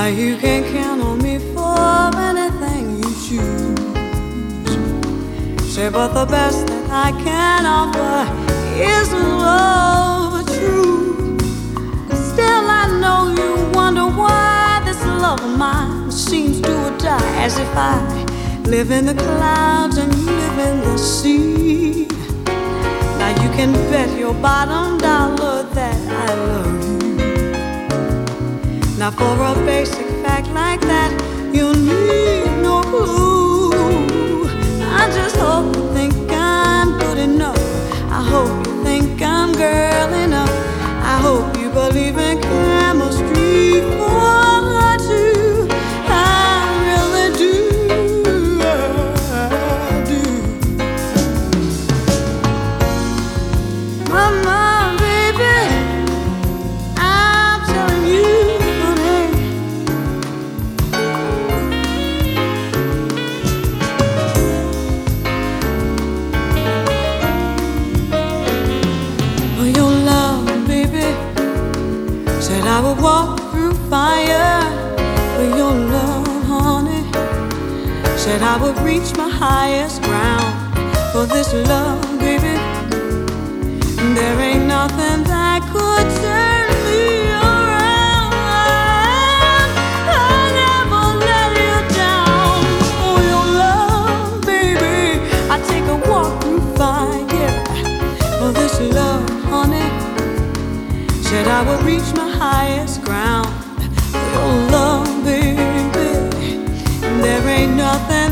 Now you can count on me for anything you choose. Say, but the best that I can offer is love true. Still I know you wonder why this love of mine seems to die, as if I live in the clouds and you live in the sea. Now you can bet your bottom dollar that I love you. Now for a basic fact like that, you need no clue. I just hope you think I'm good enough. I hope you think I'm girl enough. I hope you believe in chemistry for two. I really do, I do. Mama, baby, I'm telling you, honey. For your love, baby, said I would walk through fire. For your love, honey, said I would reach my highest ground. For this love, baby, there ain't nothing that could turn me around. I'll never let you down. For your love, baby, I take a walk through fire. For this love, honey, said I would reach my highest ground. For your love, baby, there ain't nothing